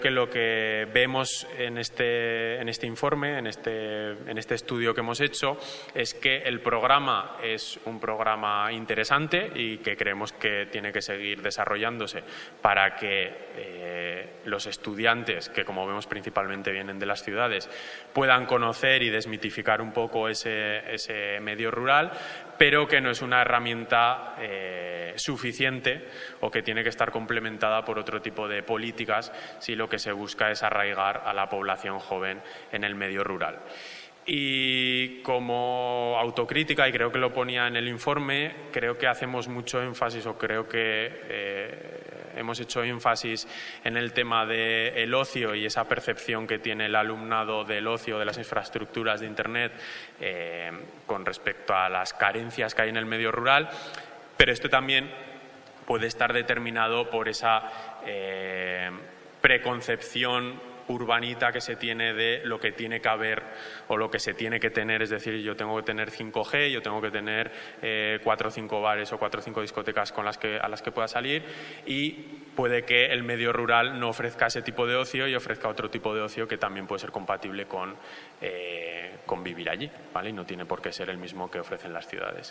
Que lo que vemos en este informe, en este estudio que hemos hecho, es que el programa es un programa interesante y que creemos que tiene que seguir desarrollándose para que los estudiantes, que como vemos principalmente vienen de las ciudades, puedan conocer y desmitificar un poco ese medio rural, pero que no es una herramienta suficiente o que tiene que estar complementada por otro tipo de políticas si lo que se busca es arraigar a la población joven en el medio rural. Y como autocrítica, y creo que lo ponía en el informe, creo que hacemos mucho énfasis o creo que hemos hecho énfasis en el tema del ocio y esa percepción que tiene el alumnado del ocio, de las infraestructuras de Internet con respecto a las carencias que hay en el medio rural, pero esto también puede estar determinado por esa preconcepción urbanita que se tiene de lo que tiene que haber o lo que se tiene que tener, es decir, yo tengo que tener 5G, yo tengo que tener 4 o 5 bares o 4 o 5 discotecas a las que pueda salir, y puede que el medio rural no ofrezca ese tipo de ocio y ofrezca otro tipo de ocio que también puede ser compatible con vivir allí, ¿vale? Y no tiene por qué ser el mismo que ofrecen las ciudades.